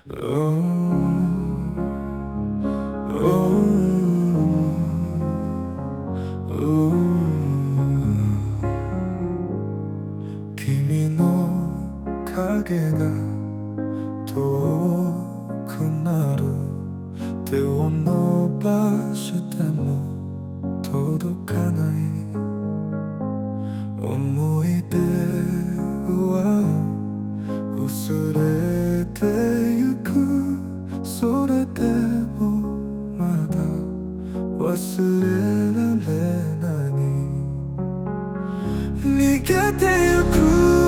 君の影が遠くなる。手を伸ばしても届かない思い出は薄れてゆく。それでもまだ忘れられない。逃げてゆく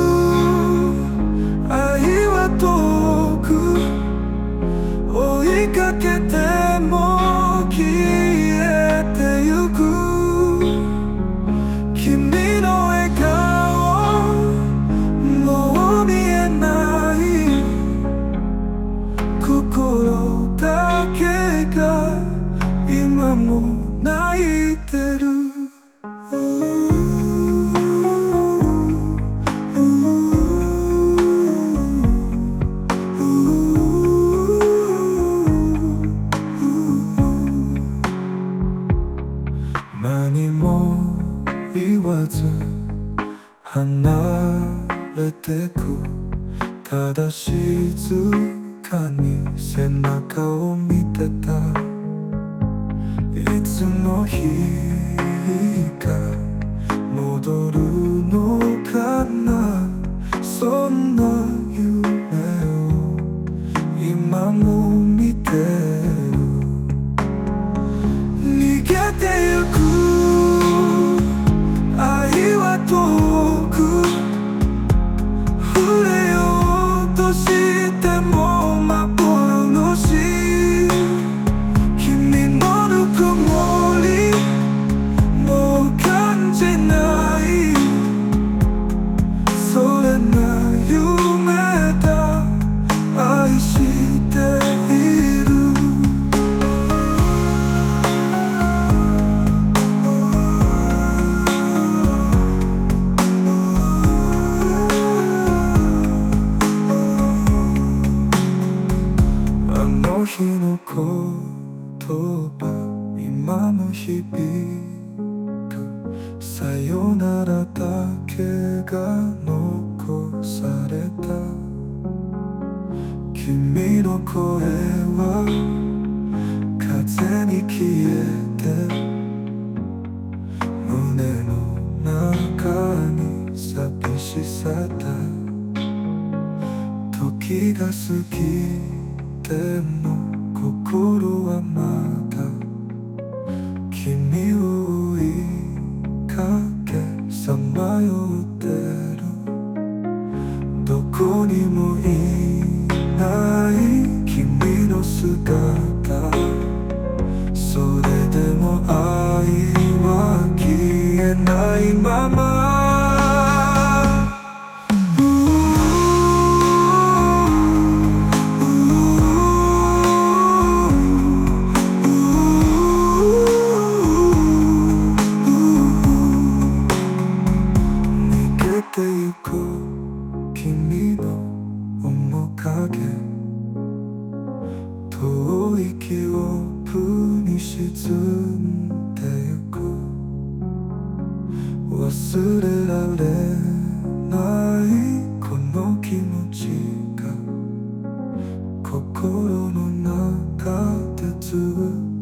愛は遠く、追いかけても消えてゆく。君の笑顔もう見えない。心だけが今も泣いてる。何も言わず離れてく。ただ静かに背中を見てた。いつの日か戻るのかな。そんな夢を今も見てる。逃げてゆく愛は遠く、触れようとしても幻。君のぬくもりもう感じない。それが夢だ、愛している。あの日の言葉今も響く。さよならだけが残された。君の声は風に消えて、胸の中に寂しさだ。時が過ぎでも心はまだ君を追いかけさまよってる。どこにもいない君の姿。それでも愛は消えないまま。君の面影、遠い記憶に沈んでゆく。忘れられないこの気持ちが心の中でずっと